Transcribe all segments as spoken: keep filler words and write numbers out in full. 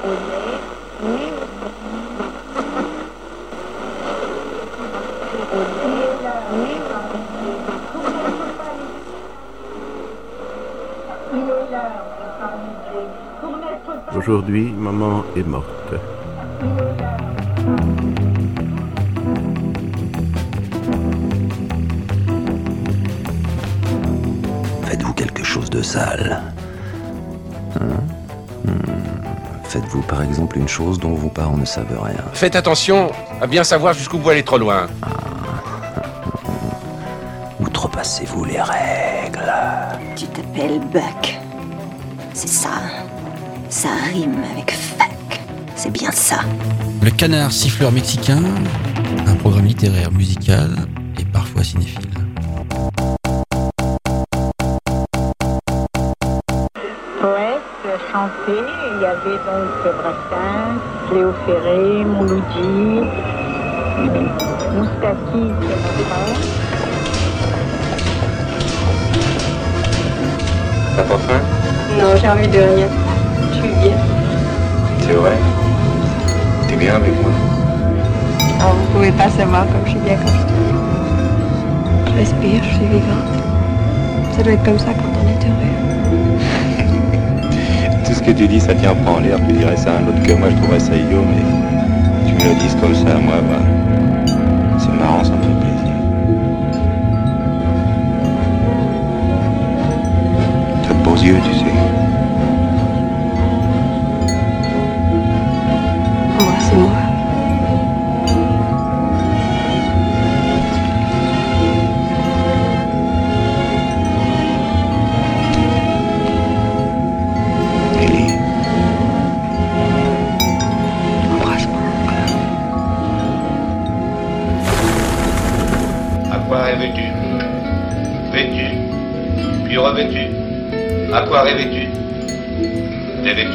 Aujourd'hui, maman est morte. Faites-vous quelque chose de sale. Hein hmm. Faites-vous par exemple une chose dont vos parents ne savent rien. Faites attention à bien savoir jusqu'où vous allez trop loin. Ah. Outrepassez-vous les règles. Tu t'appelles Buck. C'est ça. Ça rime avec fuck. C'est bien ça. Le Canard siffleur mexicain, un programme littéraire, musical et parfois cinéphile. Poète, chanté, il y avait donc Brassens, Léo Ferré, Mouloudji, Moustaki, c'est mon frère. T'as pas faim? Non, j'ai envie de rien. Je suis bien. C'est vrai? T'es bien avec moi? Oh, vous pouvez pas savoir comme je suis bien quand je suis. Je respire, je suis vivante. Ça doit être comme ça quand on est heureux. Tout ce que tu dis, ça tient pas en l'air. Tu dirais ça à un autre que moi, je trouverais ça idiot, mais tu me le dises comme ça, moi, bah, c'est marrant, ça me fait plaisir. T'as de beaux yeux, tu sais. Embrassez-moi. Ellie. Embrasse-moi encore. À quoi rêvais-tu? Vêtu, puis revêtu. À quoi rêvais-tu? Dévêtu.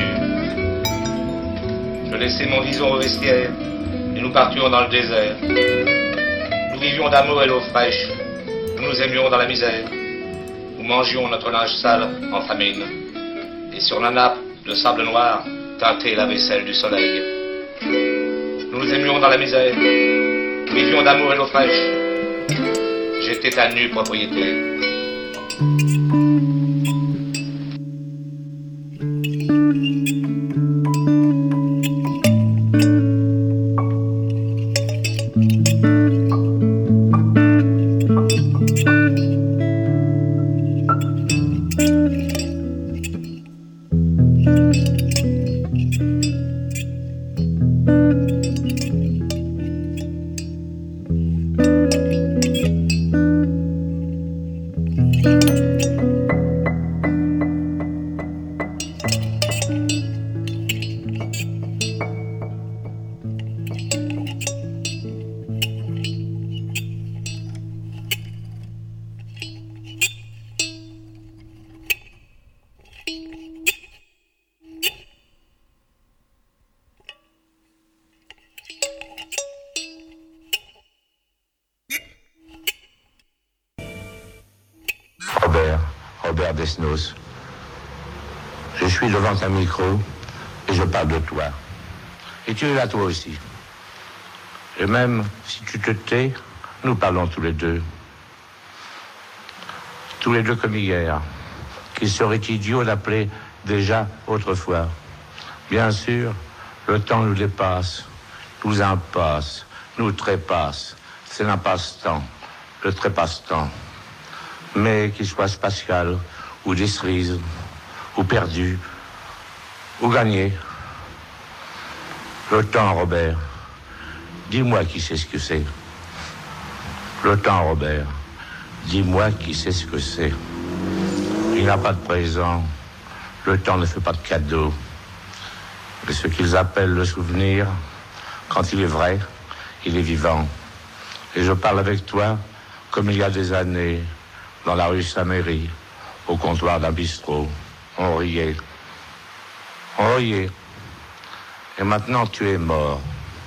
Je laissais mon vison au vestiaire et nous partions dans le désert. Nous vivions d'amour et d'eau fraîche. Nous nous aimions dans la misère. Nous mangions notre linge sale en famine. Et sur la nappe de sable noir teintait la vaisselle du soleil. Nous nous aimions dans la misère. Nous vivions d'amour et d'eau fraîche. J'étais ta nue propriété. Robert, Robert Desnos. Je suis devant un micro et je parle de toi. Et tu es là toi aussi. Et même si tu te tais, nous parlons tous les deux. Tous les deux comme hier, qu'il serait idiot d'appeler déjà autrefois. Bien sûr, le temps nous dépasse, nous impasse, nous trépasse. C'est l'impasse-temps, le trépasse-temps. Mais qu'il soit spatial, ou des cerises, ou perdu, ou gagné. Le temps, Robert, dis-moi qui sait ce que c'est. Le temps, Robert, dis-moi qui sait ce que c'est. Il n'a pas de présent, le temps ne fait pas de cadeau. Et ce qu'ils appellent le souvenir, quand il est vrai, il est vivant. Et je parle avec toi comme il y a des années, dans la rue Saint-Méry, au comptoir d'un bistrot. On riait. On riait. Et maintenant, tu es mort.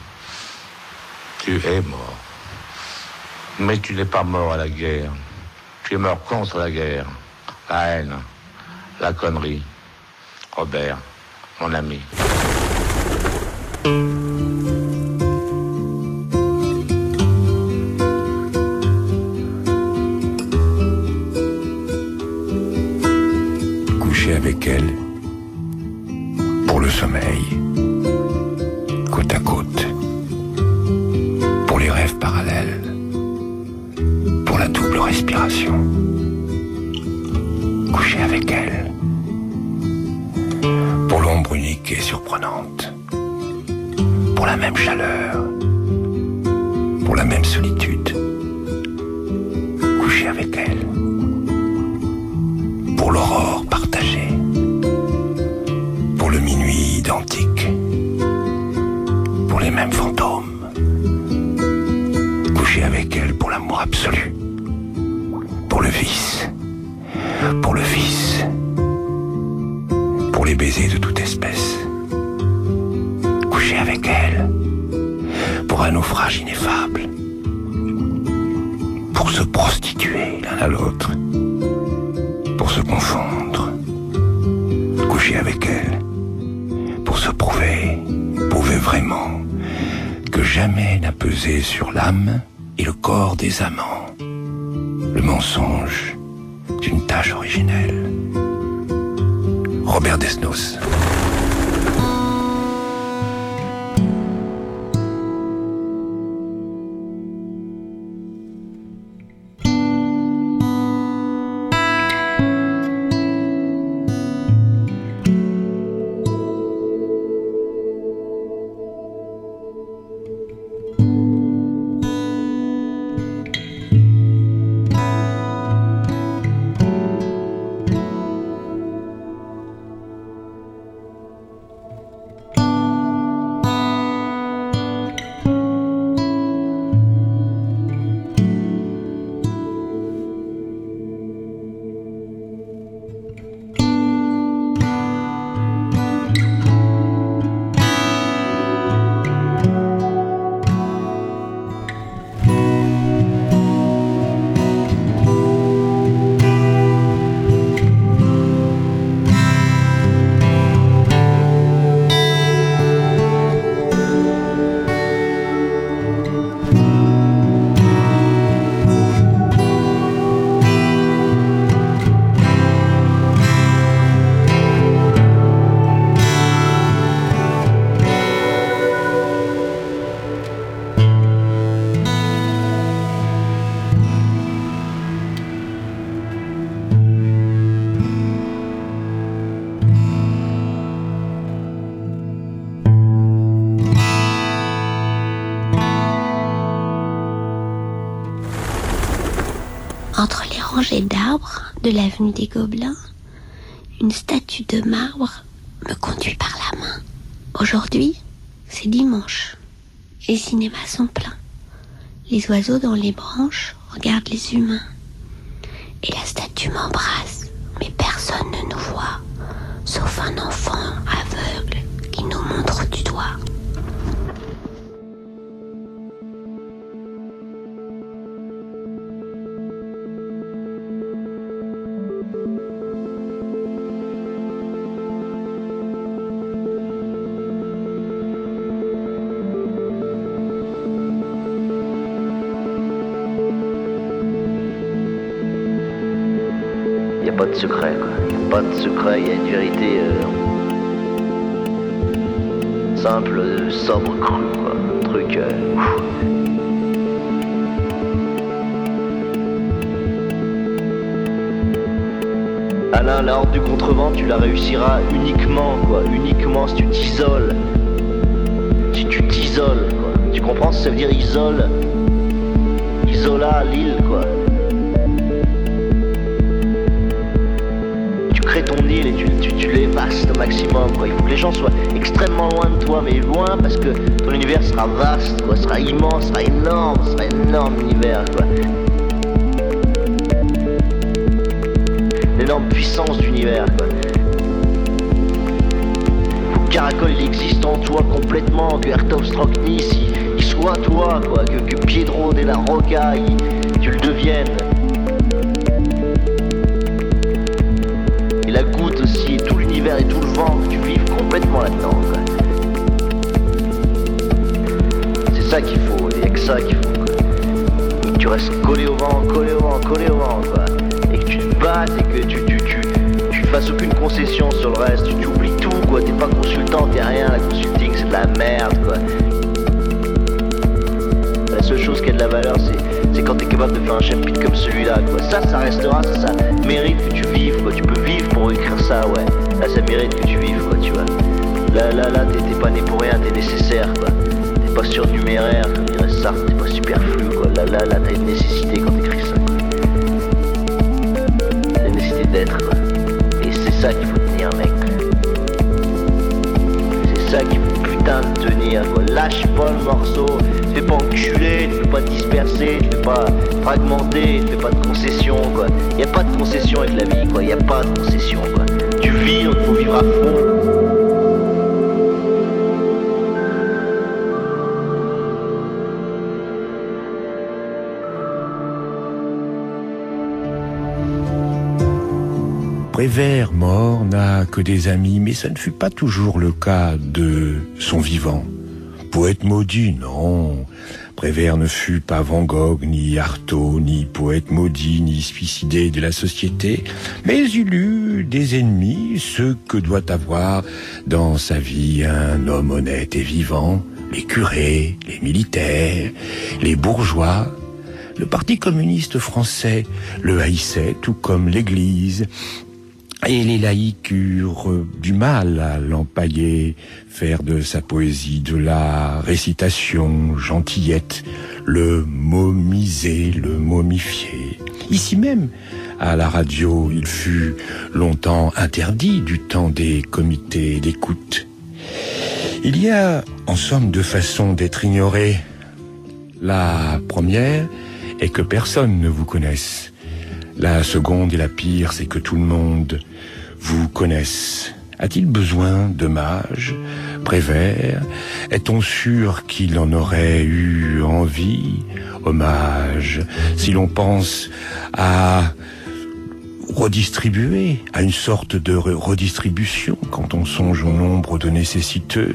Tu es mort. Mais tu n'es pas mort à la guerre. Tu es mort contre la guerre, la haine, la connerie. Robert, mon ami. pour le sommeil, côte à côte, pour les rêves parallèles, pour la double respiration, coucher avec elle, pour l'ombre unique et surprenante, pour la même chaleur, pour la même solitude, coucher avec elle, pour l'aurore partagée, pour le minuit identique, pour les mêmes fantômes, coucher avec elle pour l'amour absolu, pour le vice, pour le vice, pour les baisers de toute espèce, coucher avec elle pour un naufrage ineffable, pour se prostituer l'un à l'autre, pour se confondre, coucher avec elle, pour se prouver, prouver vraiment que jamais n'a pesé sur l'âme et le corps des amants le mensonge d'une tâche originelle. Robert Desnos. Entre les rangées d'arbres de l'avenue des Gobelins, une statue de marbre me conduit par la main. Aujourd'hui, c'est dimanche. Les cinémas sont pleins. Les oiseaux dans les branches regardent les humains. Et la statue m'embrasse, mais personne ne nous voit, sauf un enfant aveugle qui nous montre du doigt. Pas de secret, quoi. Y a pas de secret, il y a une vérité euh, simple, euh, sobre, crue, quoi. Un truc. Euh, Alain, la horde du contrevent, tu la réussiras uniquement, quoi. Uniquement si tu t'isoles. Si tu t'isoles, quoi. Tu comprends ce que ça veut dire isole? Isola, l'île, quoi. Crée ton île et tu, tu, tu l'effaces au maximum, quoi. Il faut que les gens soient extrêmement loin de toi, mais loin parce que ton univers sera vaste, quoi, sera immense, sera énorme, sera énorme univers, quoi. L'énorme puissance d'univers, quoi. Faut que Caracol il existe en toi complètement, que Hertov Stroknis il, il soit toi, quoi, que, que Piedro de la Rocca il, tu le deviennes. Et la goutte aussi, et tout l'univers et tout le vent, que tu vives complètement là-dedans, quoi. C'est ça qu'il faut, il n'y a que ça qu'il faut, quoi. Et que tu restes collé au vent, collé au vent, collé au vent, quoi. Et que tu te battes et que tu, tu, tu, tu fasses aucune concession sur le reste, tu, tu oublies tout quoi. T'es pas consultant, t'es rien. La consulting, c'est de la merde, quoi. La seule chose qui a de la valeur, c'est, c'est quand t'es capable de faire un chapitre comme celui-là, quoi. Ça, ça restera, ça, ça mérite que tu vives, quoi. Tu peux vivre pour écrire ça, ouais. Là, ça mérite que tu vives, quoi, tu vois. Là, là, là, t'es, t'es pas né pour rien, t'es nécessaire, quoi. T'es pas surnuméraire, comme dirait Sartre, t'es pas superflu, quoi. Là, là, là, t'as une nécessité quand t'écris ça, quoi. T'as une nécessité d'être, quoi. Et c'est ça qu'il faut tenir, mec. C'est ça qu'il faut putain de tenir, quoi. Lâche pas le morceau. Tu fais pas enculer, tu fais pas disperser, tu fais pas fragmenter, tu fais pas de concession, quoi. Y a pas de concession avec la vie, quoi. Y a pas de concession, quoi. Tu vis, il faut vivre à fond. Prévert mort n'a que des amis, mais ça ne fut pas toujours le cas de son vivant. Poète maudit, non. Prévert ne fut pas Van Gogh, ni Artaud, ni poète maudit, ni suicidé de la société, mais il eut des ennemis, ceux que doit avoir dans sa vie un homme honnête et vivant, les curés, les militaires, les bourgeois. Le Parti communiste français le haïssait, tout comme l'Église. Et les laïcs eurent du mal à l'empailler, faire de sa poésie de la récitation gentillette, le momiser, le momifier. Ici même, à la radio, il fut longtemps interdit du temps des comités d'écoute. Il y a, en somme, deux façons d'être ignoré. La première est que personne ne vous connaisse. La seconde et la pire, c'est que tout le monde vous connaisse. A-t-il besoin d'hommage, Prévert? Est-on sûr qu'il en aurait eu envie? Hommage, si l'on pense à redistribuer, à une sorte de redistribution, quand on songe au nombre de nécessiteux.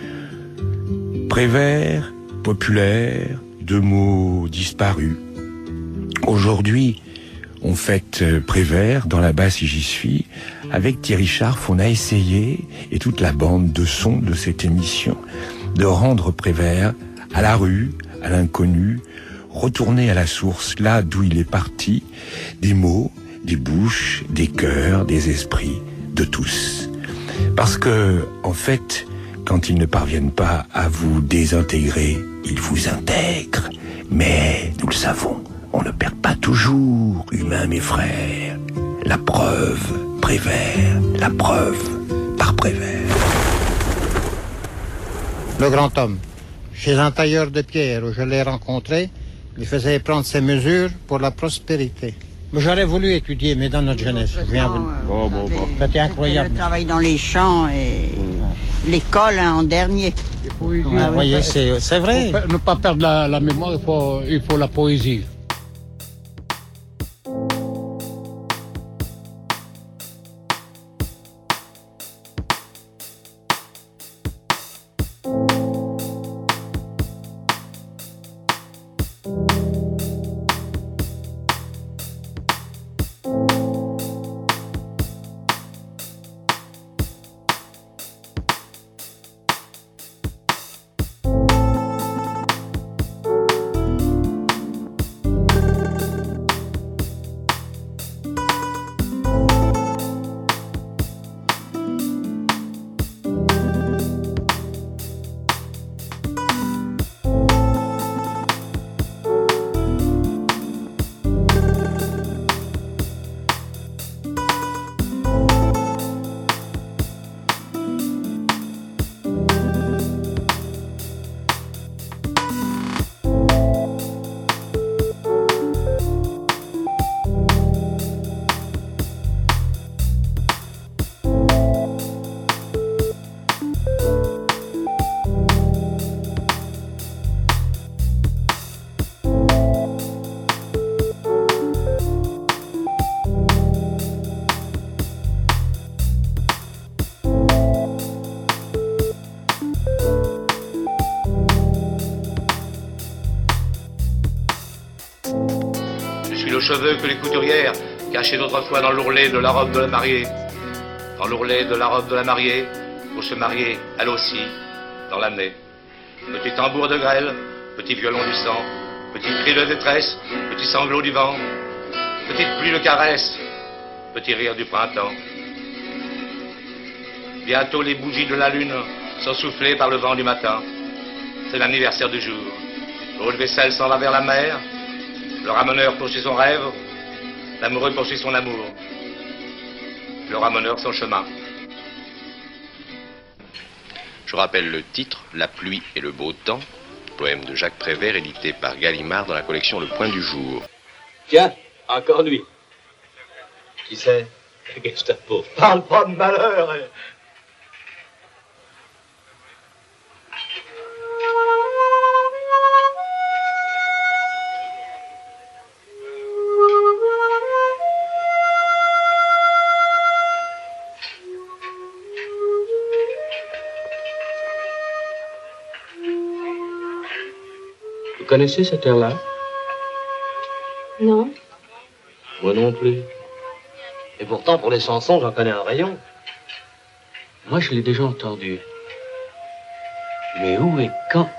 Prévert, populaire, deux mots disparus. Aujourd'hui, on fête Prévert dans la basse et j'y suis. Avec Thierry Scharf, on a essayé, et toute la bande de son de cette émission, de rendre Prévert à la rue, à l'inconnu, retourner à la source, là d'où il est parti, des mots, des bouches, des cœurs, des esprits, de tous. Parce que, en fait, quand ils ne parviennent pas à vous désintégrer, ils vous intègrent. Mais, nous le savons, on ne perd pas toujours, humains mes frères. La preuve, Prévert, la preuve par Prévert. Le grand homme, chez un tailleur de pierre où je l'ai rencontré, il faisait prendre ses mesures pour la prospérité. J'aurais voulu étudier, mais dans notre jeunesse, je viens vous... Bon, bon, bon. C'était incroyable. Le travail dans les champs et l'école hein, en dernier. Oui, oui. Vous voyez, c'est, c'est vrai. Pour ne pas perdre la, la mémoire, il faut, il faut la poésie. Cheveux que les couturières cachaient autrefois dans l'ourlet de la robe de la mariée. Dans l'ourlet de la robe de la mariée, pour se marier, elle aussi, dans l'année. Petit tambour de grêle, petit violon du sang, petit cri de détresse, petit sanglot du vent, petite pluie de caresse, petit rire du printemps. Bientôt les bougies de la lune sont soufflées par le vent du matin. C'est l'anniversaire du jour. Le haut de vaisselle s'en va vers la mer. Le ramoneur poursuit son rêve. L'amoureux poursuit son amour. Le ramoneur son chemin. Je rappelle le titre, La pluie et le beau temps, poème de Jacques Prévert, édité par Gallimard dans la collection Le Point du Jour. Tiens, encore lui. Qui c'est? Gestapo. Parle pas de malheur. hein. Vous connaissez cet air-là? Non. Moi non plus. Et pourtant, pour les chansons, j'en connais un rayon. Moi, je l'ai déjà entendu. Mais où et quand?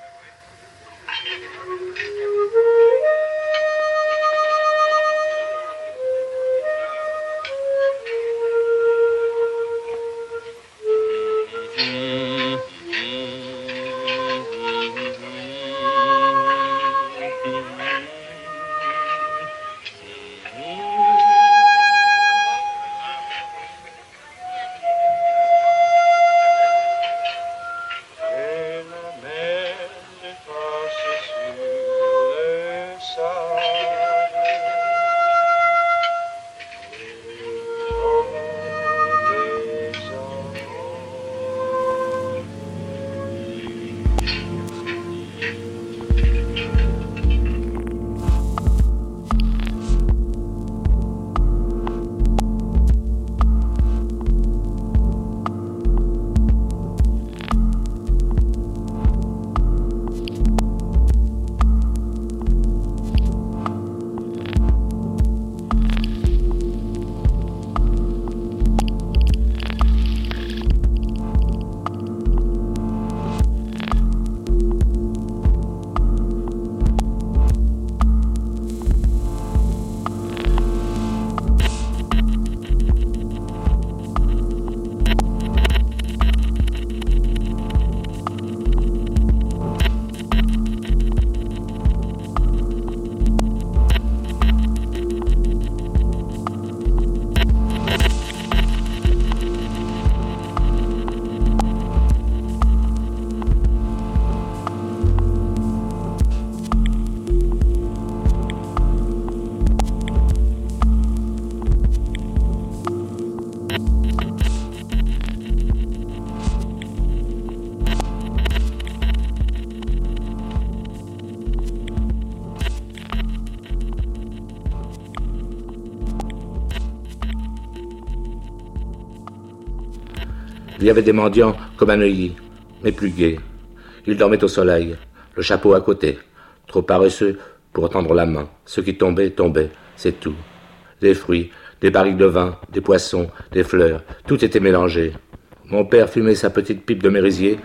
Il y avait des mendiants comme à Neuilly, mais plus gais. Ils dormaient au soleil, le chapeau à côté, trop paresseux pour tendre la main. Ceux qui tombaient, tombaient, c'est tout. Des fruits, des barriques de vin, des poissons, des fleurs, tout était mélangé. Mon père fumait sa petite pipe de merisier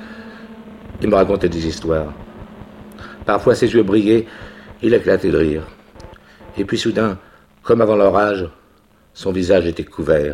et me racontait des histoires. Parfois ses yeux brillaient, il éclatait de rire. Et puis soudain, comme avant l'orage, son visage était couvert.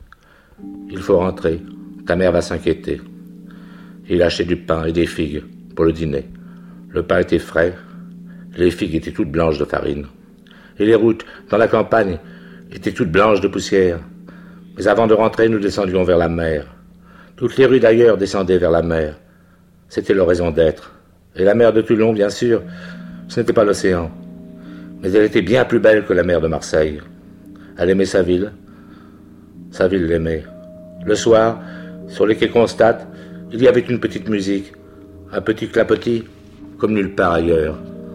Il faut rentrer, ta mère va s'inquiéter. Il achetait du pain et des figues pour le dîner. Le pain était frais, les figues étaient toutes blanches de farine. Et les routes, dans la campagne, étaient toutes blanches de poussière. Mais avant de rentrer, nous descendions vers la mer. Toutes les rues d'ailleurs descendaient vers la mer. C'était leur raison d'être. Et la mer de Toulon, bien sûr, ce n'était pas l'océan. Mais elle était bien plus belle que la mer de Marseille. Elle aimait sa ville. Sa ville l'aimait. Le soir, sur les quais Constate, il y avait une petite musique, un petit clapotis, comme nulle part ailleurs.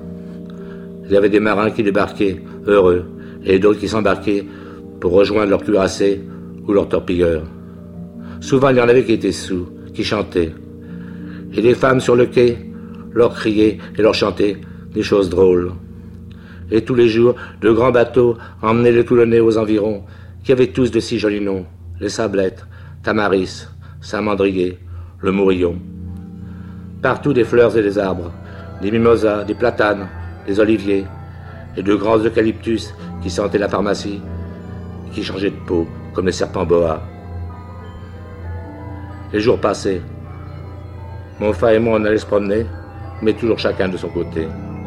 Il y avait des marins qui débarquaient, heureux, et d'autres qui s'embarquaient pour rejoindre leurs cuirassés ou leurs torpilleurs. Souvent, il y en avait qui étaient sous, qui chantaient. Et les femmes sur le quai leur criaient et leur chantaient des choses drôles. Et tous les jours, de grands bateaux emmenaient les Toulonnais aux environs, qui avaient tous de si jolis noms. Les Sablettes, Tamaris, Saint-Mandrier, le Mourillon. Partout des fleurs et des arbres, des mimosas, des platanes, des oliviers, et de grands eucalyptus qui sentaient la pharmacie, qui changeaient de peau comme les serpents boa. Les jours passaient. Mon frère et moi on allait se promener, mais toujours chacun de son côté.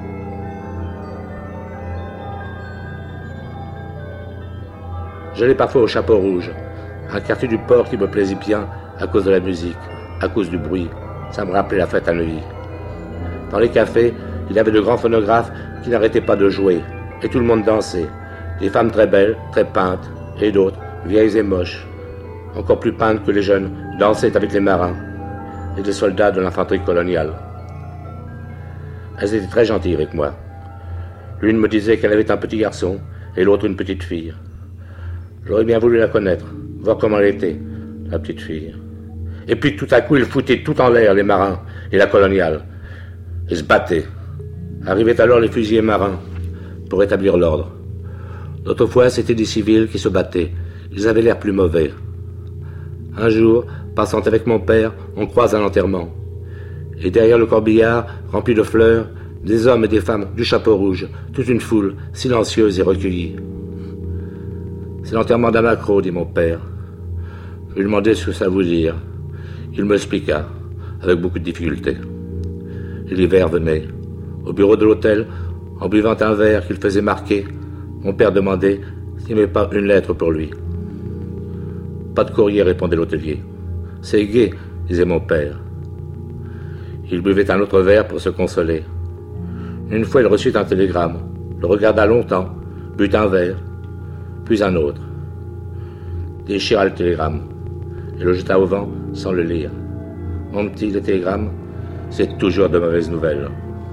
J'allais parfois au Chapeau Rouge, un quartier du port qui me plaisait bien à cause de la musique, à cause du bruit. Ça me rappelait la fête à Neuilly. Dans les cafés, il y avait de grands phonographes qui n'arrêtaient pas de jouer, et tout le monde dansait. Des femmes très belles, très peintes, et d'autres, vieilles et moches, encore plus peintes que les jeunes, dansaient avec les marins et des soldats de l'infanterie coloniale. Elles étaient très gentilles avec moi. L'une me disait qu'elle avait un petit garçon, et l'autre une petite fille. J'aurais bien voulu la connaître, voir comment elle était, la petite fille. Et puis tout à coup, ils foutaient tout en l'air, les marins et la coloniale. Ils se battaient. Arrivaient alors les fusiliers marins pour établir l'ordre. D'autres fois, c'étaient des civils qui se battaient. Ils avaient l'air plus mauvais. Un jour, passant avec mon père, on croise un enterrement. Et derrière le corbillard, rempli de fleurs, des hommes et des femmes du Chapeau Rouge, toute une foule silencieuse et recueillie. C'est l'enterrement d'un maquereau, dit mon père. Je lui demandai ce que ça voulait dire. Il me expliqua, avec beaucoup de difficulté. Et l'hiver venait. Au bureau de l'hôtel, en buvant un verre qu'il faisait marquer, mon père demandait s'il n'y avait pas une lettre pour lui. Pas de courrier, répondait l'hôtelier. C'est gai, disait mon père. Il buvait un autre verre pour se consoler. Une fois, il reçut un télégramme, le regarda longtemps, but un verre, puis un autre. Déchira le télégramme et le jeta au vent sans le lire. Mon petit, le télégramme, c'est toujours de mauvaises nouvelles.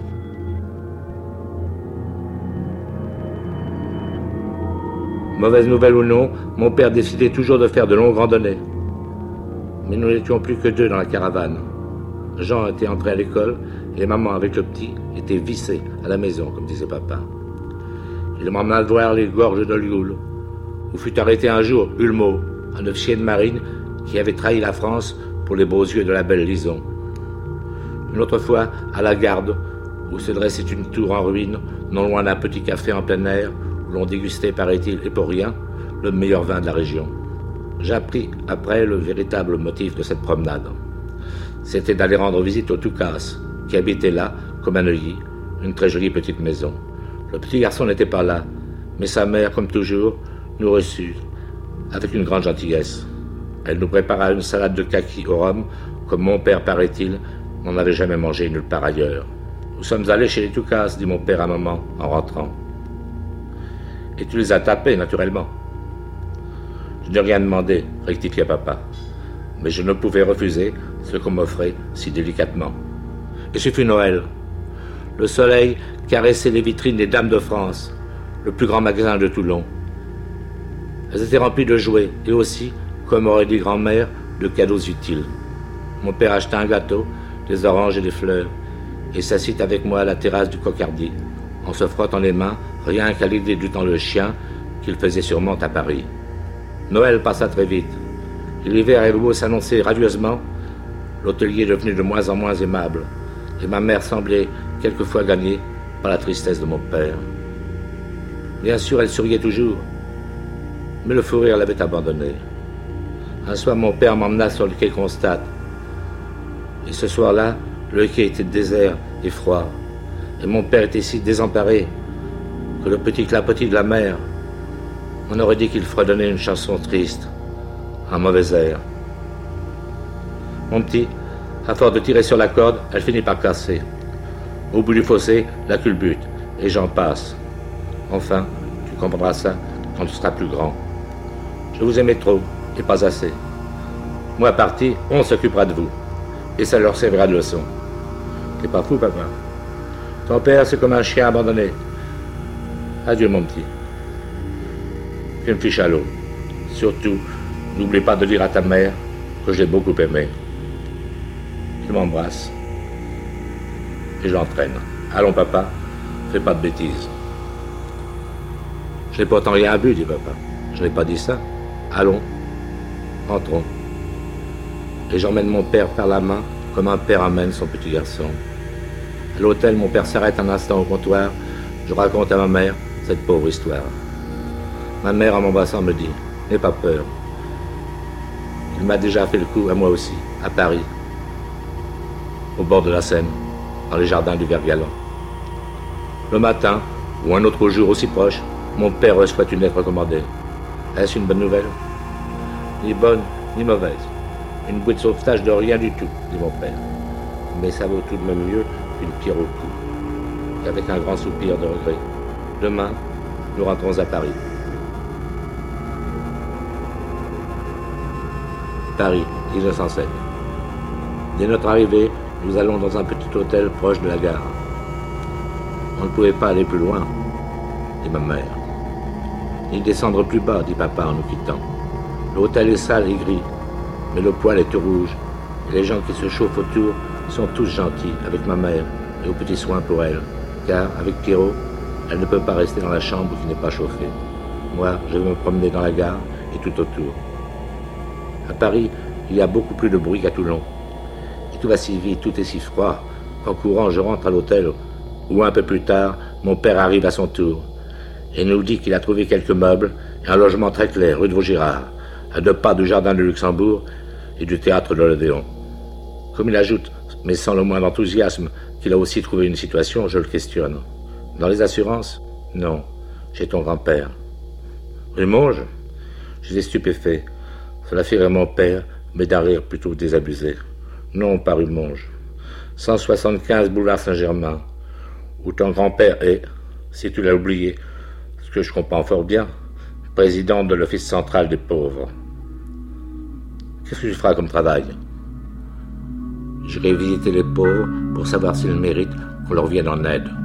Mauvaise nouvelle ou non, mon père décidait toujours de faire de longues randonnées. Mais nous n'étions plus que deux dans la caravane. Jean était entré à l'école et maman, avec le petit, était vissée à la maison, comme disait papa. Il m'emmena voir les gorges de Lioul, où fut arrêté un jour Hulmeau, un officier de marine qui avait trahi la France pour les beaux yeux de la belle Lison. Une autre fois, à la Garde, où se dressait une tour en ruine, non loin d'un petit café en plein air, où l'on dégustait, paraît-il, et pour rien, le meilleur vin de la région. J'appris après le véritable motif de cette promenade. C'était d'aller rendre visite au Toucas, qui habitait là, comme à Neuilly, une très jolie petite maison. Le petit garçon n'était pas là, mais sa mère, comme toujours, nous reçut avec une grande gentillesse. Elle nous prépara une salade de kaki au rhum, comme mon père, paraît-il, n'en avait jamais mangé nulle part ailleurs. Nous sommes allés chez les Toucas, dit mon père à maman, en rentrant. Et tu les as tapés, naturellement. Je n'ai rien demandé, rectifia papa. Mais je ne pouvais refuser ce qu'on m'offrait si délicatement. Et ce fut Noël. Le soleil caressait les vitrines des Dames de France, le plus grand magasin de Toulon. Elles étaient remplies de jouets et aussi, comme aurait dit grand-mère, de cadeaux utiles. Mon père acheta un gâteau, des oranges et des fleurs, et s'assit avec moi à la terrasse du Cocardi, en se frottant les mains, rien qu'à l'idée du temps le chien qu'il faisait sûrement à Paris. Noël passa très vite. L'hiver avait beau s'annoncer radieusement, l'hôtelier devenait de moins en moins aimable, et ma mère semblait quelquefois gagnée par la tristesse de mon père. Bien sûr, elle souriait toujours, mais le fou rire l'avait abandonnée. Un soir, mon père m'emmena sur le quai Constate, et ce soir-là, le quai était désert et froid, et mon père était si désemparé que le petit clapotis de la mer, on aurait dit qu'il fredonnait une chanson triste, un mauvais air. Mon petit, à force de tirer sur la corde, elle finit par casser. Au bout du fossé, la culbute, et j'en passe. Enfin, tu comprendras ça quand tu seras plus grand. Je vous aimais trop, et pas assez. Moi parti, on s'occupera de vous, et ça leur servira de leçon. T'es pas fou, papa? Ton père, c'est comme un chien abandonné. Adieu, mon petit. Fais une fiche à l'eau. Surtout, n'oublie pas de dire à ta mère que je l'ai beaucoup aimé. Il m'embrasse. Et je l'entraîne. Allons, papa, fais pas de bêtises. Je n'ai pourtant rien bu, dit papa. Je n'ai pas dit ça. Allons, entrons. et j'emmène mon père par la main comme un père amène son petit garçon. À l'hôtel, mon père s'arrête un instant au comptoir. Je raconte à ma mère cette pauvre histoire. Ma mère, en m'embrassant, me dit « N'aie pas peur. Il m'a déjà fait le coup à moi aussi, à Paris, au bord de la Seine, dans les jardins du Vert-Galant. Le matin, ou un autre jour aussi proche, mon père reçoit une lettre recommandée. Est-ce une bonne nouvelle? Ni bonne, ni mauvaise. Une bouée de sauvetage de rien du tout, dit mon père. Mais ça vaut tout de même mieux qu'une pierre au cou. Et avec un grand soupir de regret, demain, nous rentrons à Paris. Paris, mille neuf cent sept. Dès notre arrivée, nous allons dans un petit hôtel proche de la gare. On ne pouvait pas aller plus loin, dit ma mère. Ni descendre plus bas, dit papa en nous quittant. L'hôtel est sale et gris, mais le poêle est tout rouge, et les gens qui se chauffent autour sont tous gentils avec ma mère et aux petits soins pour elle, car avec Pierrot, elle ne peut pas rester dans la chambre qui n'est pas chauffée. Moi, je vais me promener dans la gare et tout autour. À Paris, il y a beaucoup plus de bruit qu'à Toulon. Et tout va si vite, tout est si froid, qu'en courant, je rentre à l'hôtel, où un peu plus tard, mon père arrive à son tour, et nous dit qu'il a trouvé quelques meubles et un logement très clair, rue de Vaugirard, à deux pas du jardin de Luxembourg et du théâtre de l'Odéon. Comme il ajoute, mais sans le moindre enthousiasme, qu'il a aussi trouvé une situation, je le questionne. Dans les assurances? Non, chez ton grand-père. Rue Monge? J'étais stupéfait. Cela fait rire mon père, mais d'un rire plutôt désabusé. Non, pas rue Monge. cent soixante-quinze boulevard Saint-Germain, où ton grand-père est, si tu l'as oublié, ce que je comprends fort bien, président de l'Office central des pauvres. Qu'est-ce que tu feras comme travail? J'irai visiter les pauvres pour savoir s'ils méritent qu'on leur vienne en aide.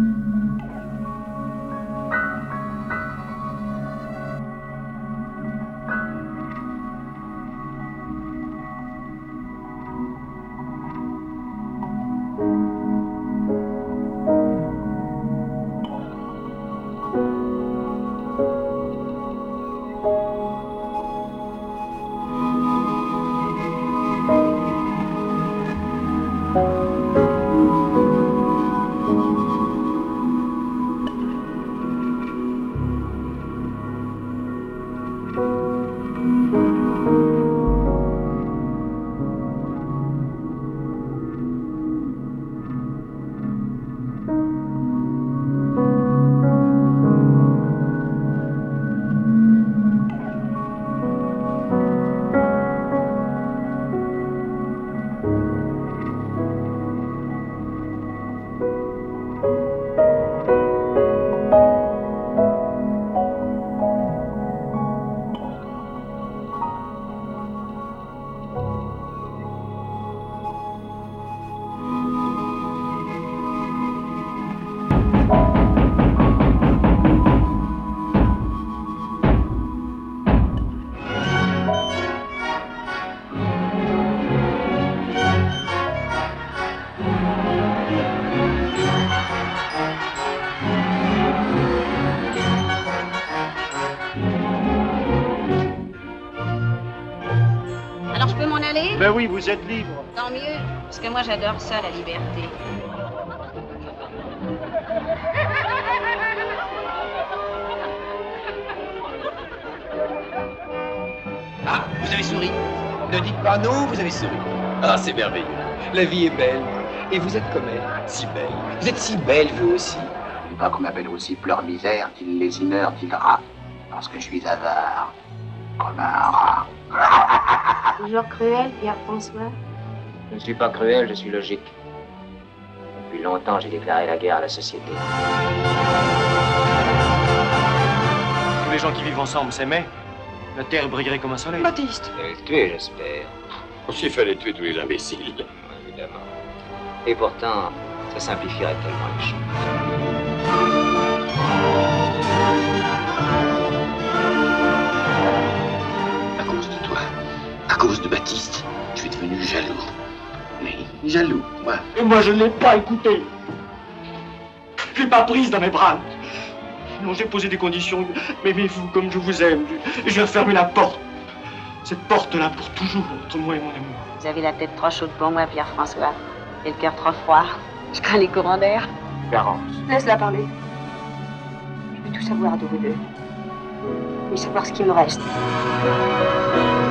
Ben oui, vous êtes libre. Tant mieux, parce que moi j'adore ça, la liberté. Ah, vous avez souri. Ne dites pas non, vous avez souri. Ah, c'est merveilleux. La vie est belle. Et vous êtes comme elle, si belle. Vous êtes si belle, vous aussi. Il pas qu'on m'appelle aussi pleure-misère, dit le lésineur, dit le rat. Parce que je suis avare. Comme un rat. Toujours cruel, Pierre François? Je ne suis pas cruel, je suis logique. Depuis longtemps, j'ai déclaré la guerre à la société. Tous les gens qui vivent ensemble s'aimaient. La terre brillerait comme un soleil. Baptiste. Vous allez le tuer, j'espère. S'il fallait tuer tous les imbéciles. Évidemment. Et pourtant, ça simplifierait tellement les choses. À cause de toi, à cause de Baptiste, je suis devenu jaloux. Oui, jaloux, moi. Et moi, je ne l'ai pas écouté. Je l'ai pas prise dans mes bras. Non, j'ai posé des conditions. M'aimez-vous comme je vous aime. Je vais fermer la porte. cette porte-là pour toujours entre moi et mon amour. Vous avez la tête trop chaude pour moi, Pierre-François. Et le cœur trop froid. Je crains les courants d'air. Garance. Laisse-la parler. Je veux tout savoir de vous deux. Et savoir ce qui me reste.